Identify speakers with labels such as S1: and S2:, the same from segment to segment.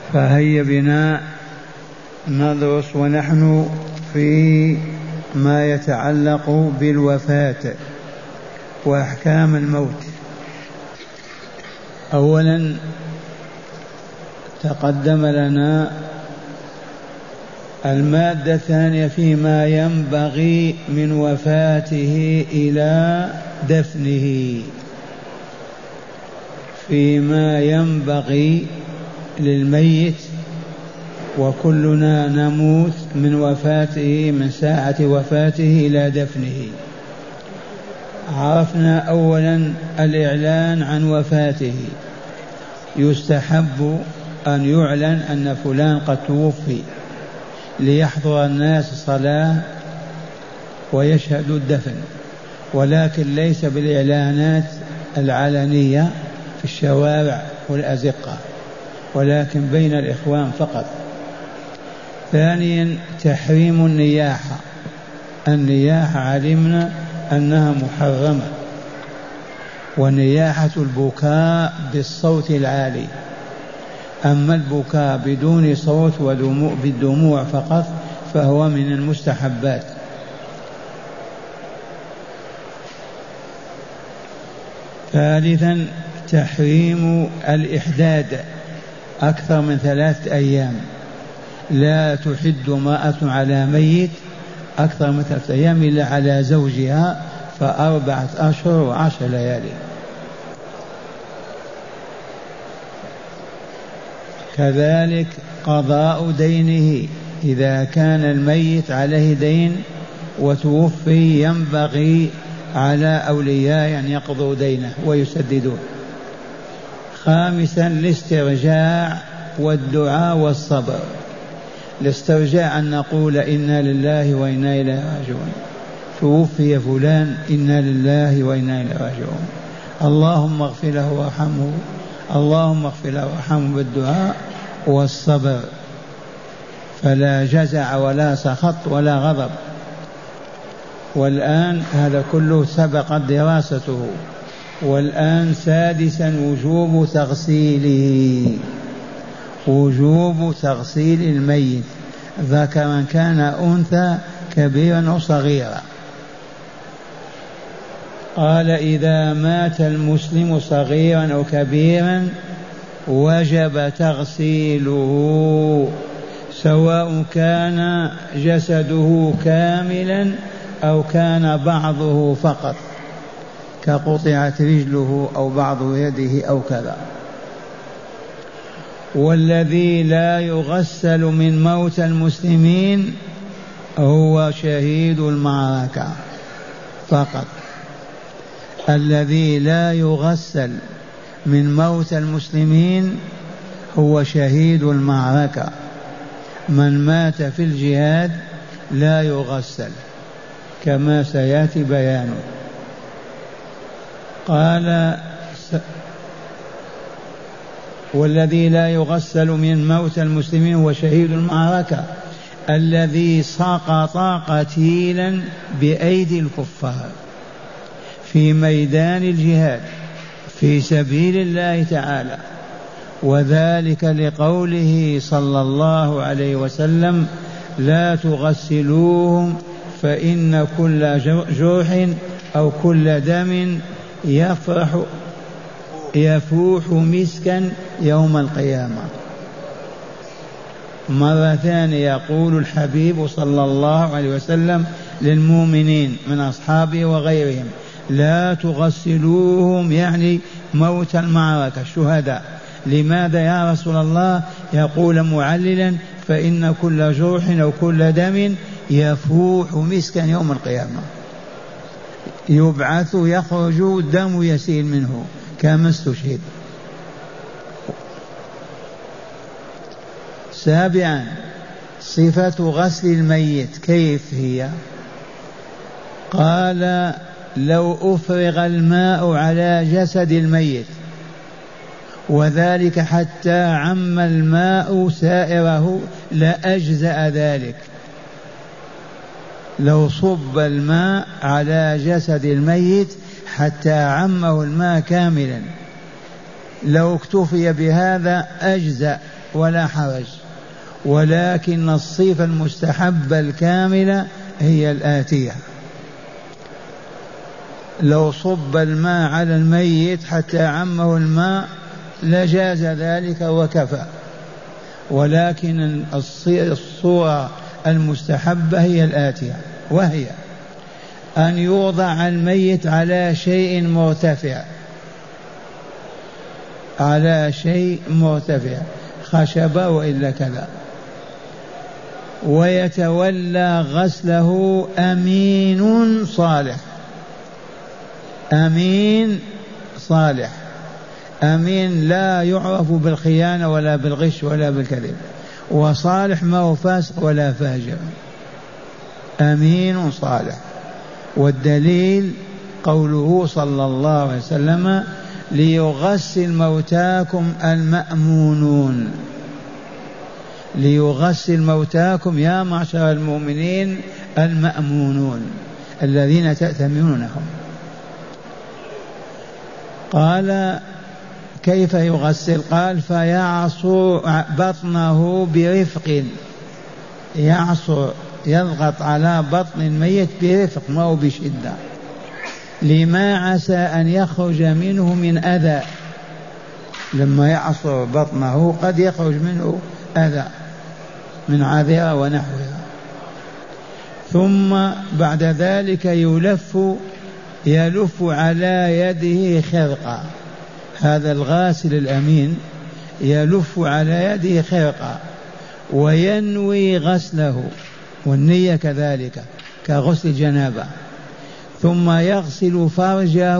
S1: فهيا بنا ندرس ونحن في ما يتعلق بالوفاة وأحكام الموت. أولا تقدم لنا المادة الثانية فيما ينبغي من وفاته إلى دفنه، فيما ينبغي للميت، وكلنا نموت من وفاته، من ساعة وفاته إلى دفنه. عرفنا أولا الإعلان عن وفاته، يستحب أن يعلن أن فلان قد توفي ليحضر الناس الصلاة ويشهدوا الدفن، ولكن ليس بالإعلانات العلنية في الشوارع والأزقة، ولكن بين الإخوان فقط. ثانيا تحريم النياحة. النياحة علمنا أنها محرمة، ونياحة البكاء بالصوت العالي، أما البكاء بدون صوت بالدموع فقط فهو من المستحبات. ثالثا تحريم الإحداد أكثر من 3 أيام، لا تحد امرأة على ميت أكثر من 3 أيام إلا على زوجها، ف4 أشهر و10 ليالي. كذلك قضاء دينه، إذا كان الميت عليه دين وتوفي ينبغي على أولياء أن يقضوا دينه ويسددوه. خامسا الاسترجاع والدعاء والصبر. الاسترجاع أن نقول إنا لله وإنا إليه راجعون، توفي فلان إنا لله وإنا إليه راجعون، اللهم اغفر له وارحمه، اللهم اغفر له وارحمه، بالدعاء والصبر، فلا جزع ولا سخط ولا غضب. والآن هذا كله سبقت دراسته. والآن سادسا وجوب تغسيله، وجوب تغسيل الميت ذكرا كان أنثى كبيرا أو صغيرا. قال إذا مات المسلم صغيرا أو كبيرا وجب تغسيله، سواء كان جسده كاملا أو كان بعضه فقط، كقطعت رجله أو بعض يده أو كذا. والذي لا يغسل من موت المسلمين هو شهيد المعركة فقط. الذي لا يغسل من موت المسلمين هو شهيد المعركة. من مات في الجهاد لا يغسل كما سيأتي بيانه. قال والذي لا يغسل من موت المسلمين هو شهيد المعركة الذي سقط قتيلا بأيدي الكفار في ميدان الجهاد في سبيل الله تعالى، وذلك لقوله صلى الله عليه وسلم لا تغسلوهم فإن كل جرح أو كل دم يفوح مسكا يوم القيامة. مرة ثانية يقول الحبيب صلى الله عليه وسلم للمؤمنين من أصحابه وغيرهم لا تغسلوهم، يعني موت المعركة الشهداء. لماذا يا رسول الله؟ يقول معللا فإن كل جرح أو كل دم يفوح مسكا يوم القيامة، يبعث يخرج الدم يسيل منه كما استشهد. 7 صفة غسل الميت كيف هي؟ قال لو أفرغ الماء على جسد الميت وذلك حتى عم الماء سائره لأجزأ ذلك. لو صب الماء على جسد الميت حتى عمه الماء كاملا، لو اكتفي بهذا أجزأ ولا حرج، ولكن الصفة المستحبة الكاملة هي الآتية: لو صب الماء على الميت حتى عمه الماء لجاز ذلك وكفى، ولكن الصورة المستحبة هي الآتية، وهي أن يوضع الميت على شيء مرتفع، على شيء مرتفع، خشبة وإلا كذا، ويتولى غسله أمين صالح. أمين صالح، أمين لا يعرف بالخيانة ولا بالغش ولا بالكذب، وصالح ما هو فاسق ولا فاجر، أمين صالح. والدليل قوله صلى الله عليه وسلم: ليغسل موتاكم المأمونون. ليغسل موتاكم يا معشر المؤمنين المأمونون الذين تأتمنونهم. قال: كيف يغسل؟ قال: فيعصر بطنه برفق، يعصر يضغط على بطن الميت برفق ما هو بشدة، لما عسى أن يخرج منه من أذى. لما يعصر بطنه قد يخرج منه أذى من عذرة ونحوها. ثم بعد ذلك يلف على يده خرقة. هذا الغاسل الأمين يلف على يده خرقة وينوي غسله، والنية كذلك كغسل الجنابة. ثم يغسل فرجه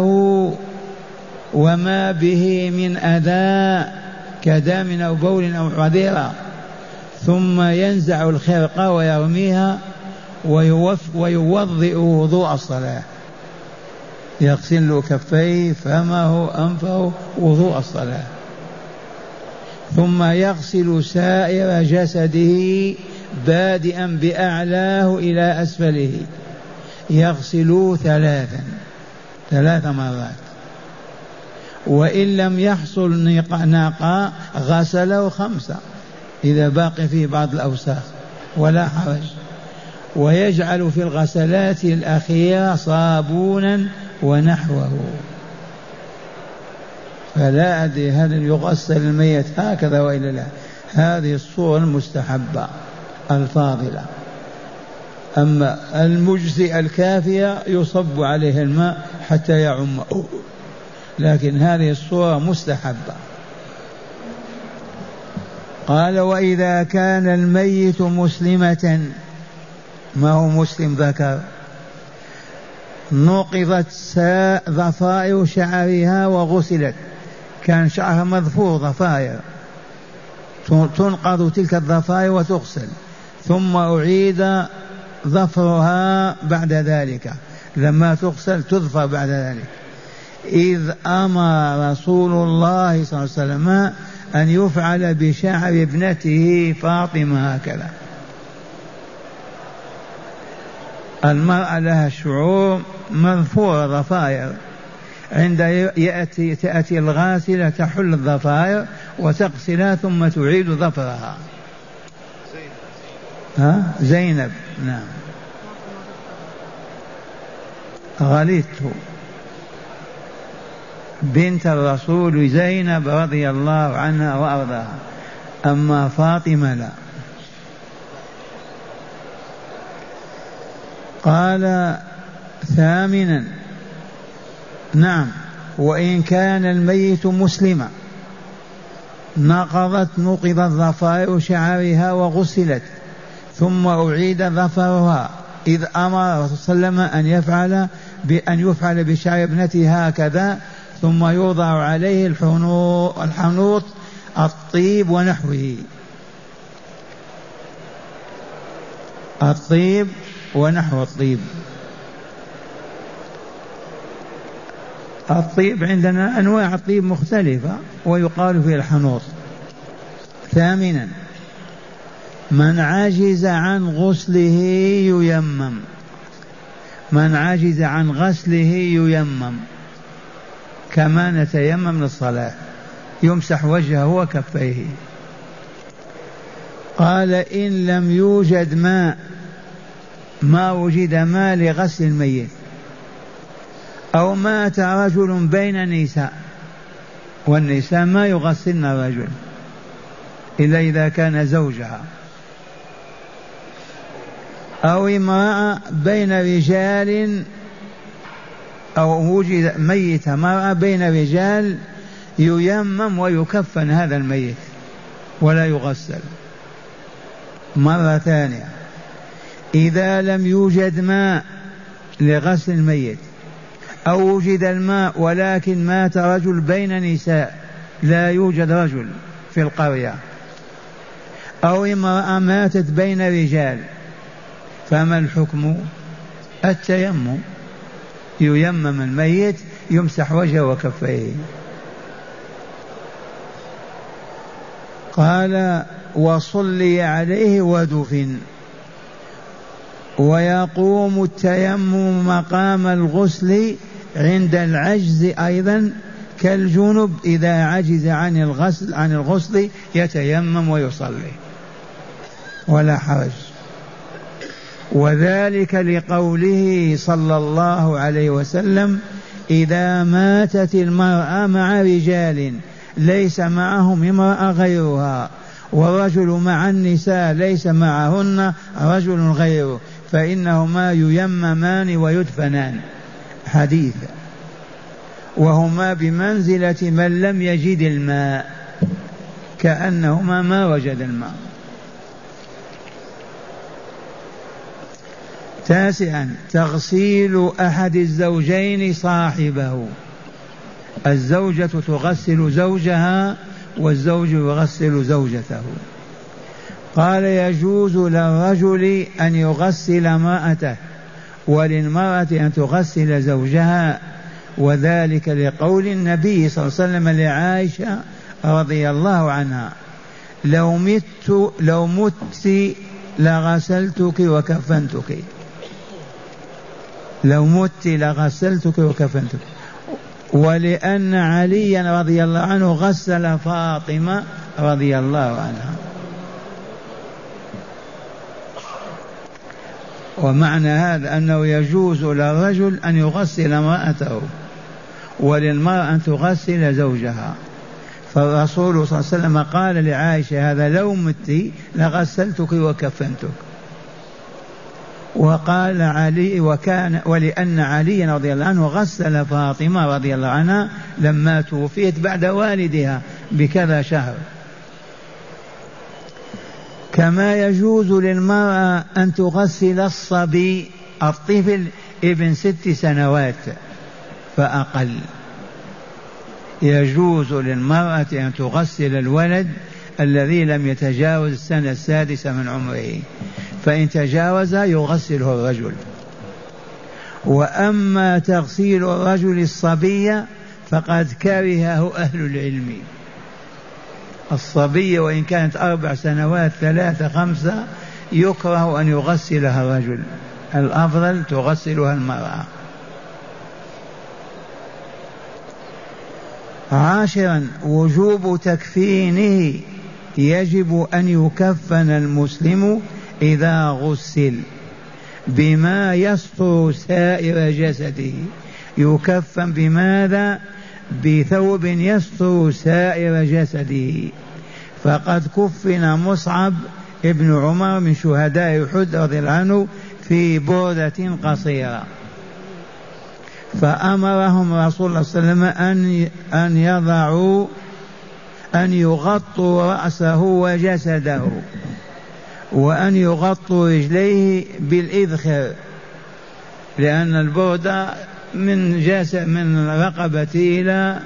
S1: وما به من أذى كدم أو بول أو عذيرة، ثم ينزع الخرقة ويرميها ويوضئ وضوء الصلاة، يغسل كفيه فمه أنفه وضوء الصلاة. ثم يغسل سائر جسده بادئا بأعلاه إلى أسفله، يغسل ثلاث مرات، وإن لم يحصل نقاء غسله 5 إذا باقي فيه بعض الأوساخ ولا حرج. ويجعل في الغسلات الأخيرة صابونا ونحوه. فلا أدري هل يغسل الميت هكذا وإلا لا. هذه الصورة المستحبة الفاضلة. أما المجزئة الكافية يصب عليه الماء حتى يعمه، لكن هذه الصورة مستحبة. قال: وإذا كان الميت مسلمة، ما هو مسلم ذكر، نقضت ضفائر شعرها وغسلت، كان شعرها مظفور ضفائر، تنقض تلك الضفائر وتغسل، ثم أعيد ظفرها بعد ذلك، لما تغسل تظفر بعد ذلك. إذ أمر رسول الله صلى الله عليه وسلم أن يفعل بشعر ابنته فاطمة هكذا. المرأة لها شعور مظفورة ضفائر، عند تأتي الغاسلة تحل الضفائر وتغسلها ثم تعيد ظفرها. زينب، نعم، غليته بنت الرسول زينب رضي الله عنها وأرضاها، أما فاطمة لا. قال: ثامنا، نعم، وإن كان الميت مسلما نقضت ضفائر شعرها وغسلت ثم أعيد ظفرها، إذ أمر الرسول صلى الله عليه وسلم أن يفعل بشعر ابنته هكذا، ثم يوضع عليه الحنوط الطيب ونحوه، الطيب ونحو الطيب. الطيب عندنا أنواع الطيب مختلفة ويقال فيه الحنوط. ثامنا، من عجز عن غسله ييمم، من عجز عن غسله ييمم كما نتيمم للصلاة، يمسح وجهه وكفيه. قال إن لم يوجد ماء، ما وجد ماء لغسل الميت، أو مات رجل بين نساء، والنساء ما يغسلن الرجل إلا إذا كان زوجها، أو امرأة بين رجال، أو وجد ميت مرأة بين رجال، ييمم ويكفن هذا الميت ولا يغسل. مرة ثانية، إذا لم يوجد ماء لغسل الميت، أو وجد الماء ولكن مات رجل بين نساء، لا يوجد رجل في القرية، أو امرأة ماتت بين رجال، فما الحكم؟ التيمم، ييمم الميت، يمسح وجهه وكفيه. قال وصلي عليه ودفن. ويقوم التيمم مقام الغسل عند العجز أيضا كالجنب، إذا عجز عن الغسل يتيمم ويصلي ولا حرج. وذلك لقوله صلى الله عليه وسلم إذا ماتت المرأة مع رجال ليس معهم امرأة غيرها، والرجل مع النساء ليس معهن رجل غيره، فإنهما ييممان ويدفنان. حديث، وهما بمنزلة من لم يجد الماء، كأنهما ما وجد الماء. تاسعا، تغسيل أحد الزوجين صاحبه. الزوجة تغسل زوجها والزوج يغسل زوجته. قال يجوز للرجل أن يغسل امرأته وللمرأة أن تغسل زوجها، وذلك لقول النبي صلى الله عليه وسلم لعائشة رضي الله عنها لو مت لغسلتك وكفنتك، لو مت لغسلتك وكفنتك. ولأن عليا رضي الله عنه غسل فاطمة رضي الله عنها. ومعنى هذا أنه يجوز للرجل أن يغسل امرأته وللمرأة أن تغسل زوجها. فالرسول صلى الله عليه وسلم قال لعائشة هذا لو مت لغسلتك وكفنتك. وقال علي ولأن علي رضي الله عنه غسل فاطمة رضي الله عنها لما توفيت بعد والدها بكذا شهر. كما يجوز للمرأة أن تغسل الصبي، الطفل ابن 6 سنوات فأقل، يجوز للمرأة أن تغسل الولد الذي لم يتجاوز السنة 6 من عمره، فإن تجاوزها يغسله الرجل. وأما تغسيل الرجل الصبي فقد كرهه أهل العلم. الصبي وإن كانت 4 سنوات 3 5 يكره أن يغسلها الرجل، الأفضل تغسلها المرأة. 10 وجوب تكفينه، يجب أن يكفن المسلم إذا غسل بما يستر سائر جسده. يكفن بماذا؟ بثوب يستر سائر جسده. فقد كفن مصعب ابن عمر من شهداء أحد رضي الله عنه في بردة قصيرة، فأمرهم رسول الله صلى الله عليه وسلم أن يغطوا رأسه وجسده، وأن يغطوا رجليه بالإذخر، لأن البردة من رقبته إلى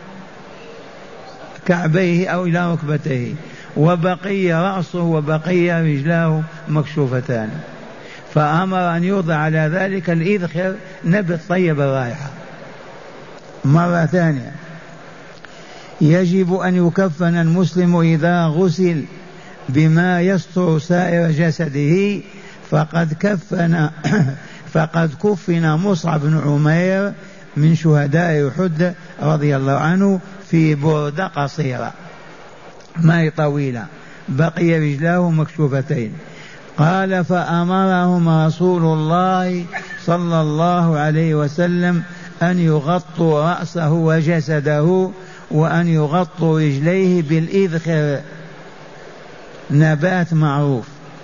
S1: كعبيه أو إلى ركبتيه، وبقي رأسه وبقي رجلاه مكشوفتان. فأمر أن يوضع على ذلك الإذخر نبت طيب الرائحة. مرة ثانية، يجب أن يكفن المسلم إذا غسل بما يستر سائر جسده. فقد كفن مصعب بن عمير من شهداء أحد رضي الله عنه في بردة قصيرة، ما هي طويلة، بقي رجلاه مكشوفتين. قال فأمرهم رسول الله صلى الله عليه وسلم أن يغطوا رأسه وجسده وأن يغطوا رجليه بالإذخر، نبات معروف.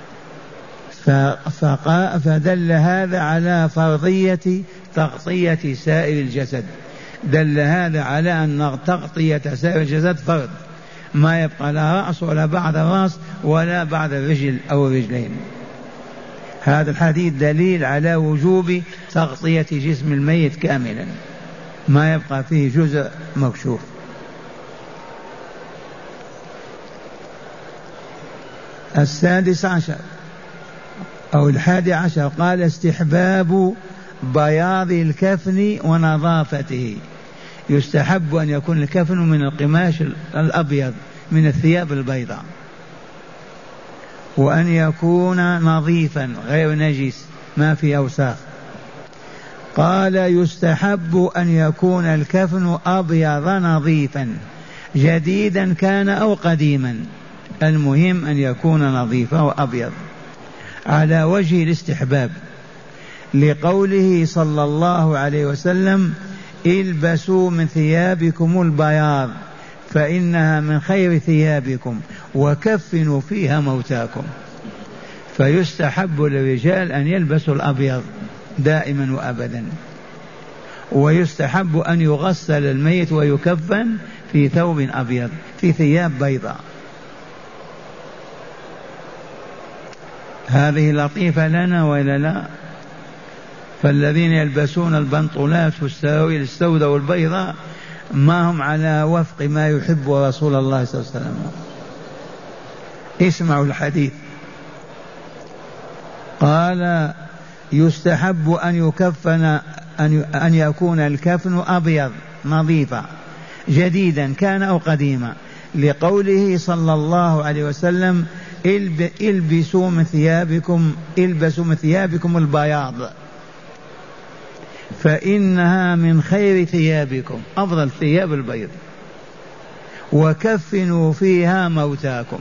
S1: فدل هذا على فرضية تغطية سائر الجسد، دل هذا على أن تغطية سائر الجسد فرض، ما يبقى لا رأس ولا بعد الرأس ولا بعد الرجل أو الرجلين. هذا الحديث دليل على وجوب تغطية جسم الميت كاملا، ما يبقى فيه جزء مكشوف. السادس عشر أو 11 قال استحباب بياض الكفن ونظافته. يستحب أن يكون الكفن من القماش الأبيض من الثياب البيضاء، وأن يكون نظيفا غير نجس ما في أوساخ. قال يستحب أن يكون الكفن أبيض نظيفا جديدا كان أو قديما، المهم أن يكون نظيفا وأبيض على وجه الاستحباب، لقوله صلى الله عليه وسلم البسوا من ثيابكم البياض فإنها من خير ثيابكم وكفنوا فيها موتاكم. فيستحب للرجال أن يلبسوا الأبيض دائما وأبدا، ويستحب أن يغسل الميت ويكفن في ثوب أبيض في ثياب بيضاء. هذه لطيفة لنا وإلا لا؟ فالذين يلبسون البنطلات والسراويل السوداء والبيضاء ما هم على وفق ما يحب رسول الله صلى الله عليه وسلم. اسمعوا الحديث. قال يستحب أن يكون الكفن أبيض نظيفا جديدا كان أو قديما، لقوله صلى الله عليه وسلم البسوا من ثيابكم البياض فإنها من خير ثيابكم، أفضل ثياب البيض، وكفنوا فيها موتاكم.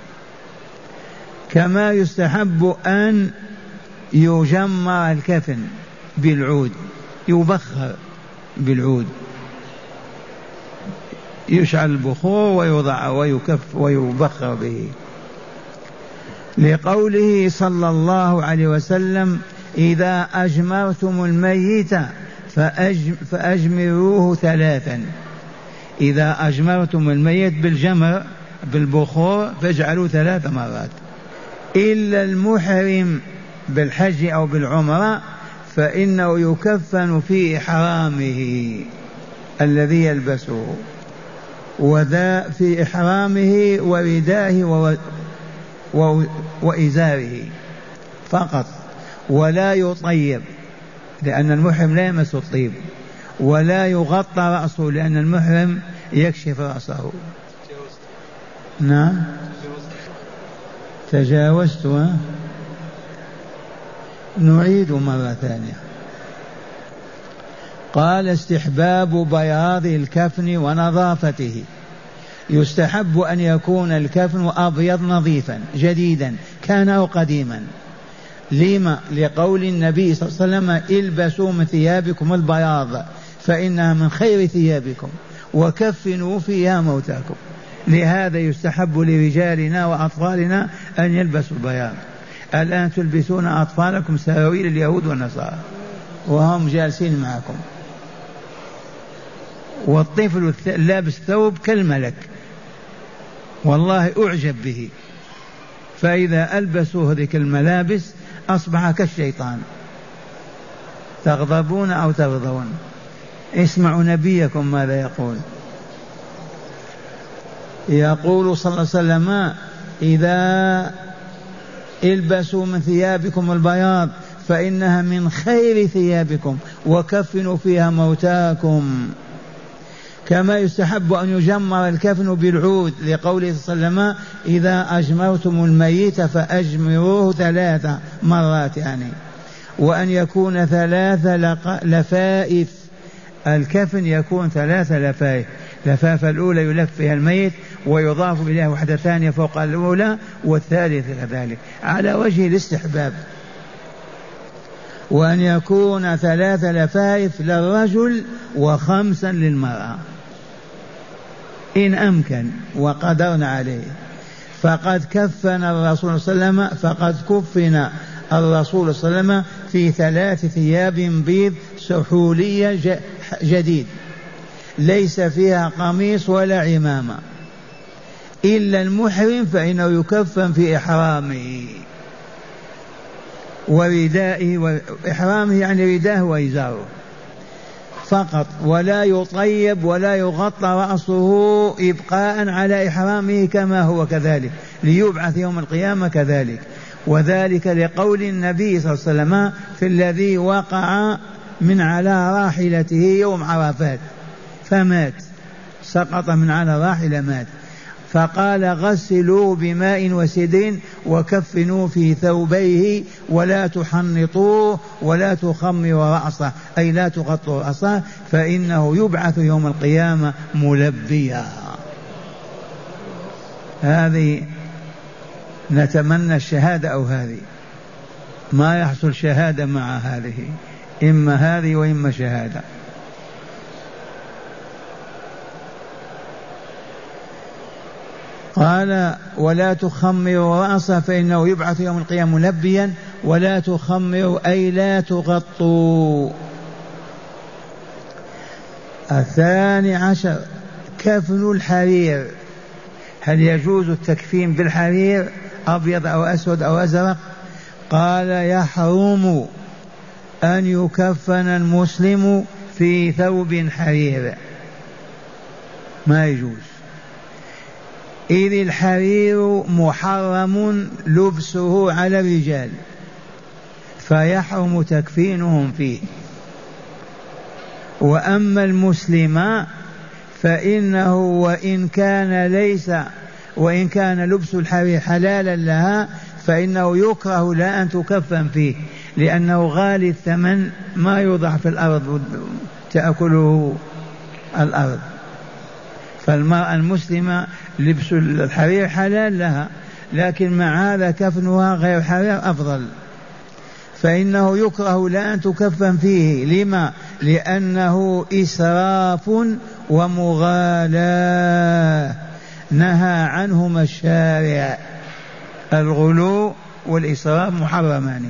S1: كما يستحب أن يجمع الكفن بالعود، يبخر بالعود، يشعل البخور ويوضع ويكف ويبخر به، لقوله صلى الله عليه وسلم إذا أجمرتم الميت فأجمروه 3. إذا أجمرتم الميت بالجمر بالبخور فاجعلوا 3 مرات، إلا المحرم بالحج أو بالعمرة فإنه يكفن في إحرامه الذي يلبسه، وذا في إحرامه وردائه وإزاره فقط، ولا يطيب لأن المحرم لا يمس الطيب، ولا يغطى رأسه لأن المحرم يكشف رأسه. نعم تجاوزت، نعيد مرة ثانية. قال استحباب بياض الكفن ونظافته. يستحب أن يكون الكفن أبيض نظيفا جديدا كان أو قديما. لما؟ لقول النبي صلى الله عليه وسلم البسوا من ثيابكم البياض فإنها من خير ثيابكم وكفنوا فيها موتاكم. لهذا يستحب لرجالنا وأطفالنا أن يلبسوا البياض. الآن تلبسون أطفالكم سراويل اليهود والنصارى وهم جالسين معكم، والطفل لابس ثوب كالملك، والله أعجب به. فإذا ألبسوا هذه الملابس أصبح كالشيطان. تغضبون أو ترضون؟ اسمعوا نبيكم ماذا يقول. يقول صلى الله عليه وسلم إذا البسوا من ثيابكم البياض فإنها من خير ثيابكم وكفنوا فيها موتاكم. كما يستحب أن يجمر الكفن بالعود لقوله صلى الله عليه وسلم إذا أجمرتم الميت فأجمروه 3 مرات يعني، وأن يكون 3 لفائف، الكفن يكون 3 لفائف لفافة الأولى يلف فيها الميت ويضاف إليها وحدة ثانية فوق الأولى والثالثة كذلك على وجه الاستحباب. وأن يكون 3 لفائف للرجل و5 للمرأة إن أمكن وقدرنا عليه. فقد كفن الرسول صلى الله عليه وسلم الرسول صلى الله عليه وسلم في 3 ثياب بيض سحولية جديد ليس فيها قميص ولا عمامة، إلا المحرم فإنه يكفن في إحرامه وردائه، وإحرامه يعني رداه وإزاره فقط، ولا يطيب ولا يغطى رأسه إبقاء على إحرامه كما هو كذلك ليبعث يوم القيامة كذلك. وذلك لقول النبي صلى الله عليه وسلم في الذي وقع من على راحلته يوم عرفات فمات، سقط من على راحلة مات، فقال غسلوه بماء وسدر وكفنوه في ثوبيه ولا تحنطوه ولا تخمروا رأسه، أي لا تغطوا رأسه، فإنه يبعث يوم القيامة ملبيا. هذه نتمنى الشهادة أو هذه، ما يحصل شهادة مع هذه، إما هذه وإما شهادة. قال ولا تخمروا رأسه فإنه يبعث يوم القيامة ملبيا، ولا تخمروا أي لا تغطوا. 12 كفن الحرير. هل يجوز التكفين بالحرير أبيض أو أسود أو أزرق؟ قال يحرم أن يكفن المسلم في ثوب حرير، ما يجوز، إذ الحرير محرم لبسه على الرجال فيحرم تكفينهم فيه. وأما المسلم فإنه وإن كان لبس الحرير حلالا لها فإنه يكره لا أن تكفن فيه، لأنه غالي الثمن ما يوضع في الأرض تأكله الأرض. فالمرأة المسلمة لبس الحرير حلال لها، لكن مع هذا كفنها غير حرير أفضل، فإنه يكره لا أن تكفن فيه. لما؟ لأنه إسراف ومغالاة نهى عنهما الشارع، الغلو والإسراف محرمان.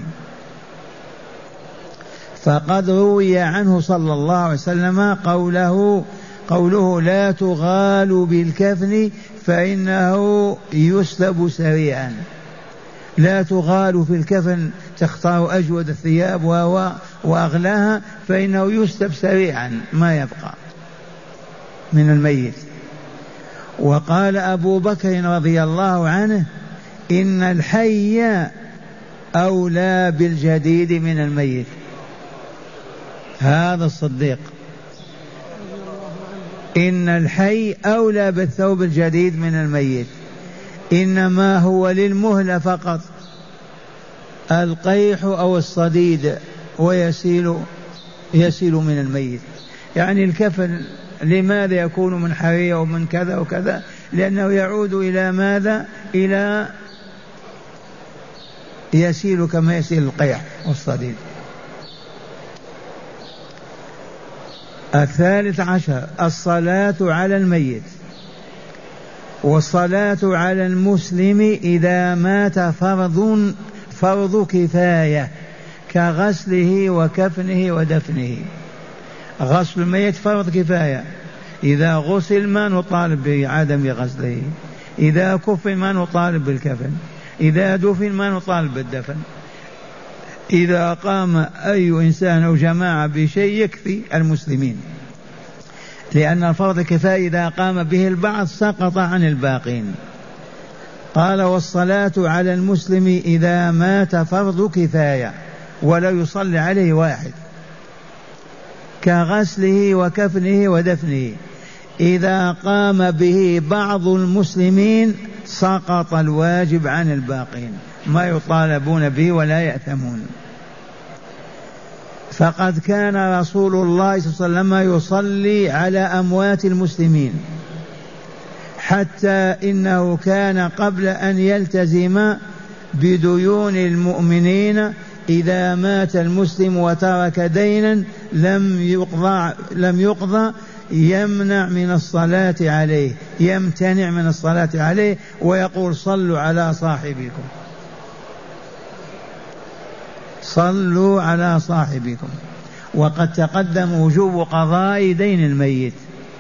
S1: فقد روي عنه صلى الله عليه وسلم قوله لا تغالوا بالكفن فإنه يسلب سريعا. لا تغالوا في الكفن، تختار أجود الثياب وأغلاها، فإنه يسلب سريعا ما يبقى من الميت. وقال أبو بكر رضي الله عنه إن الحي أولى بالجديد من الميت. هذا الصديق، إن الحي أولى بالثوب الجديد من الميت، إنما هو للمهلة فقط، القيح أو الصديد ويسيل من الميت. يعني الكفن لماذا يكون من حرير ومن كذا وكذا؟ لأنه يعود إلى ماذا؟ إلى يسيل كما يسيل القيح والصديد. 13 الصلاة على الميت. والصلاة على المسلم إذا مات فرض كفاية كغسله وكفنه ودفنه. غسل الميت فرض كفاية، إذا غسل ما نطالب بعدم غسله، إذا كفن ما نطالب بالكفن، إذا دفن ما نطالب بالدفن. إذا قام أي إنسان أو جماعة بشيء يكفي المسلمين، لأن الفرض كفاية إذا قام به البعض سقط عن الباقين. قال والصلاة على المسلم إذا مات فرض كفاية ولا يصلي عليه واحد كغسله وكفنه ودفنه. إذا قام به بعض المسلمين سقط الواجب عن الباقين، ما يطالبون به ولا يأثمون. فقد كان رسول الله صلى الله عليه وسلم يصلي على أموات المسلمين، حتى إنه كان قبل أن يلتزم بديون المؤمنين إذا مات المسلم وترك دينا لم يقضى يمنع من الصلاة عليه، يمتنع من الصلاة عليه ويقول صلوا على صاحبكم، صلوا على صاحبكم. وقد تقدم وجوب قضاء دين الميت،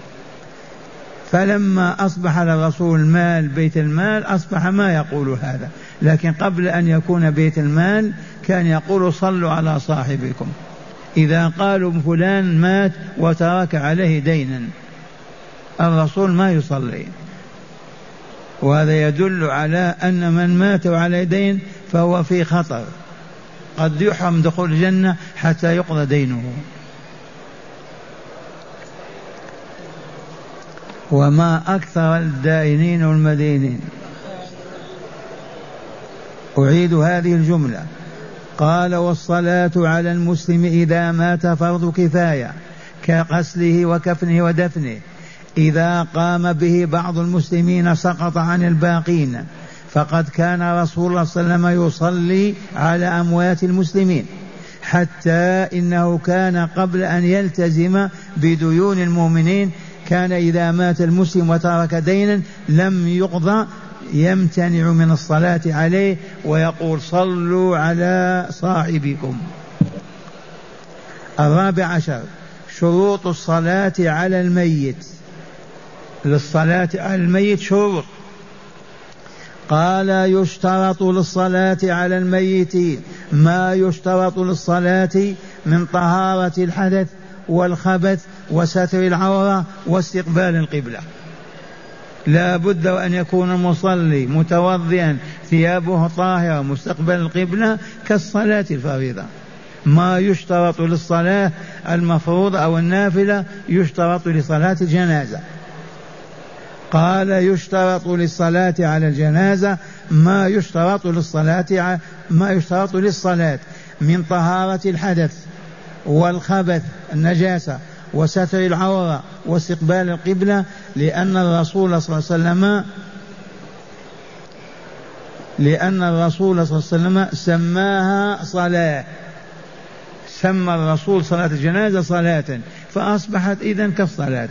S1: فلما أصبح للرسول المال بيت المال أصبح ما يقول هذا، لكن قبل أن يكون بيت المال كان يقول صلوا على صاحبكم. إذا قالوا فلان مات وترك عليه دينا الرسول ما يصلي، وهذا يدل على أن من مات عليه دين فهو في خطر، قد يحرم دخول الجنة حتى يقضى دينه. وما أكثر الدائنين والمدينين. أعيد هذه الجملة. قال والصلاة على المسلم إذا مات فرض كفاية كغسله وكفنه ودفنه، إذا قام به بعض المسلمين سقط عن الباقين، فقد كان رسول الله صلى الله عليه وسلم يصلي على أموات المسلمين، حتى إنه كان قبل أن يلتزم بديون المؤمنين كان إذا مات المسلم وترك دينا لم يقضى يمتنع من الصلاة عليه ويقول صلوا على صاحبكم. 14 شروط الصلاة على الميت. للصلاة على الميت شروط. قال يشترط للصلاة على الميت ما يشترط للصلاة من طهارة الحدث والخبث وستر العورة واستقبال القبلة. لا بد أن يكون المصلي متوضئا ثيابه طاهرة مستقبل القبلة كالصلاة الفريضة. ما يشترط للصلاة المفروضة أو النافلة يشترط لصلاة الجنازة. قال يشترط للصلاة على الجنازة ما يشترط للصلاة من طهارة الحدث والخبث النجاسة وستر العورة واستقبال القبلة، لأن الرسول صلى الله عليه وسلم سماها صلاة، سمى الرسول صلاة الجنازة صلاة، فأصبحت إذن كالصلاة.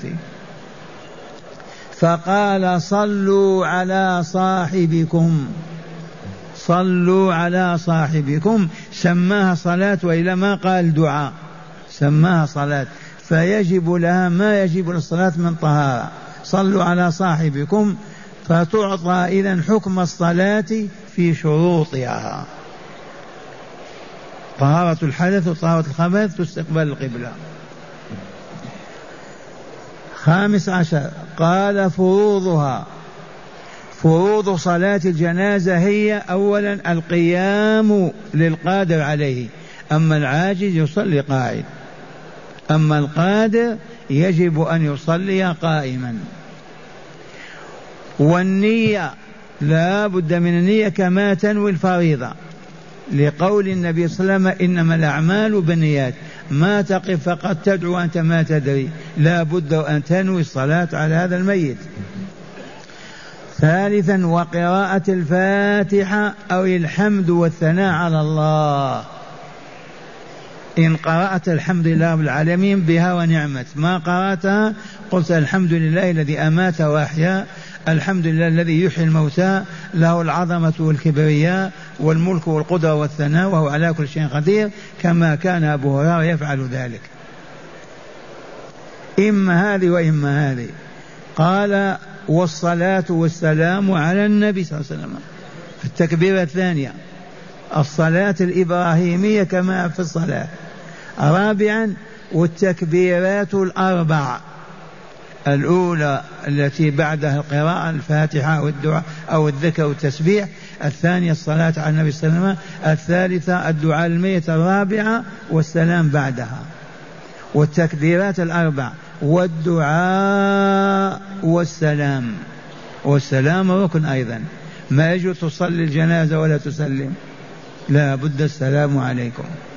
S1: فقال صلوا على صاحبكم، صلوا على صاحبكم، سماها صلاة وإلا ما قال دعاء، سماها صلاة، فيجب لها ما يجب للصلاة من طهارة. صلوا على صاحبكم، فتعطى إذن حكم الصلاة في شروطها: طهارة الحدث وطهارة الخبث واستقبال القبلة. 15 قال فروضها. فروض صلاة الجنازة هي أولا القيام للقادر عليه، أما العاجز يصلي قاعد، أما القادر يجب أن يصلي قائما. والنية لا بد من النية كما تنوي الفريضة، لقول النبي صلى الله عليه وسلم إنما الأعمال بالنيات، ما تقف فقط تدعو أنت ما تدري، لا بد أن تنوي الصلاة على هذا الميت. ثالثا وقراءة الفاتحة أو الحمد والثناء على الله. إن قرأت الحمد لله رب العالمين بها ونعمت، ما قرأتها قلت الحمد لله الذي أمات وأحيا، الحمد لله الذي يحيي الموتى، له العظمة والكبرياء والملك والقدرة والثناء وهو على كل شيء قدير، كما كان أبو هريرة يفعل ذلك. إما هذه وإما هذه. قال والصلاة والسلام على النبي صلى الله عليه وسلم في التكبيرة الثانية، الصلاة الإبراهيمية كما في الصلاة. رابعا والتكبيرات الأربع، الأولى التي بعدها القراءة الفاتحة والدعاء أو الذكر والتسبيح، الثانية الصلاة على النبي صلى الله عليه وسلم، الثالثة الدعاء الميت، الرابعة والسلام بعدها. والتكبيرات الأربع والدعاء والسلام، والسلام ركن أيضا، ما يجوز تصلي الجنازة ولا تسلم، لا بد السلام عليكم.